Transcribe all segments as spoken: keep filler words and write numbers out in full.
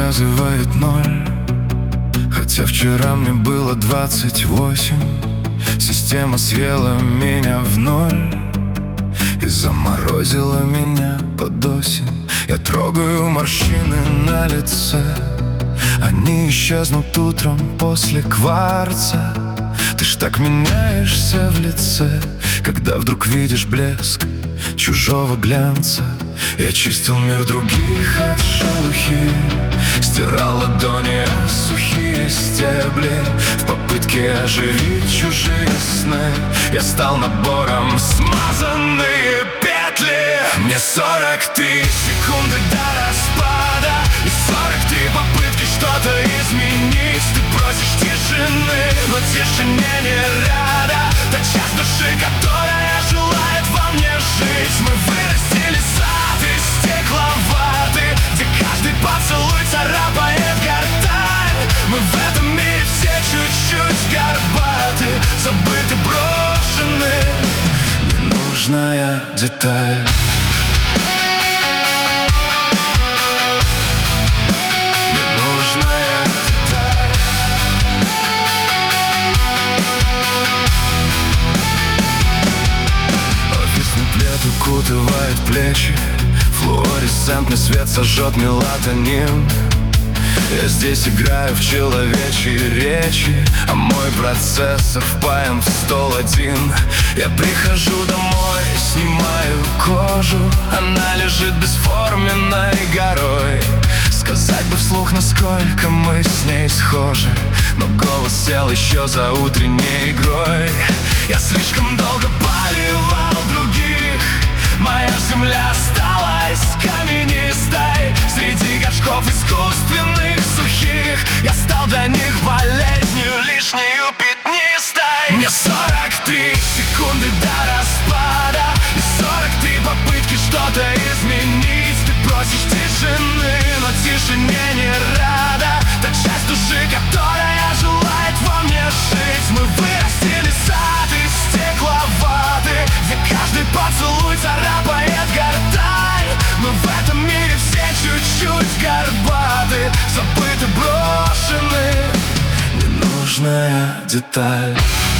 показывает ноль, хотя вчера мне было двадцать восемь. Система съела меня в ноль и заморозила меня под осень. Я трогаю морщины на лице, они исчезнут утром после кварца. Ты ж так меняешься в лице, когда вдруг видишь блеск чужого глянца. Я чистил мир других от шелухи, стирал ладони сухие стебли в попытке оживить чужие сны. Я стал набором смазанные петли. Мне сорок три секунды до распада и сорок три попытки что-то изменить. Ты просишь тишины, но тишине не рада. Та часть души, которая желает во мне жить. Мы вырастили сад из стекловаты, где каждый поцелуй царапает гортань. Мы в этом мире все чуть-чуть горбаты, забыты, брошены, ненужная деталь. Укутывает плечи, флуоресцентный свет сожжет мелатонин. Я здесь играю в человечьи речи, а мой процессор впаян в стол один. Я прихожу домой, снимаю кожу, она лежит бесформенной горой. Сказать бы вслух, насколько мы с ней схожи, но голос сел еще за утренней игрой. Я слишком долго поливал других, моя земля осталась каменистой. Среди горшков искусственных сухих я стал для них болезнью лишнею пятнистой. Мне сорок три секунды до распада и сорок три попытки что-то изменить. Ты просишь тишины, но тишине не рада. Та часть души, которая желает во мне жить. Мы вырастили сад из стекловаты, где каждый поцелуй царапает гортань. Мы в этом мире все чуть-чуть горбаты, забыты, брошены, ненужная деталь.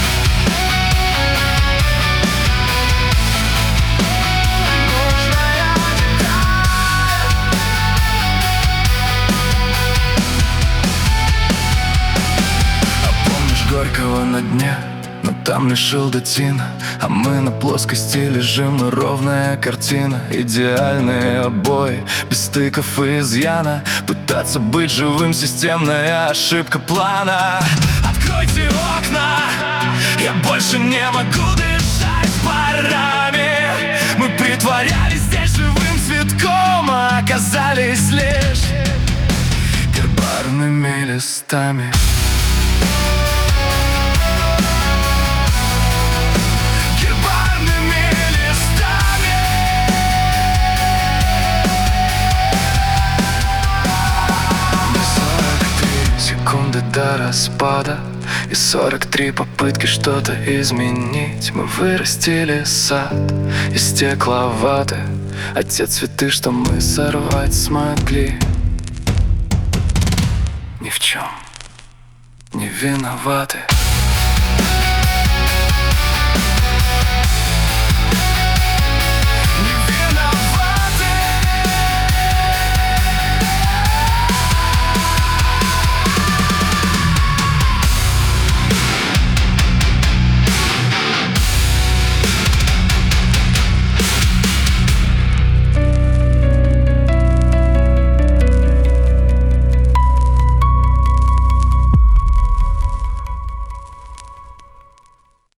Горького на дне, но там лишил датина, а мы на плоскости лежим, и ровная картина. Идеальные обои, без стыков и изъяна. Пытаться быть живым — системная ошибка плана. Откройте окна, я больше не могу дышать парами. Мы притворялись здесь живым цветком, а оказались лишь гербарными листами. Секунды до распада и сорок три попытки что-то изменить. Мы вырастили сад из стекловаты, а те цветы, что мы сорвать смогли, ни в чем не виноваты.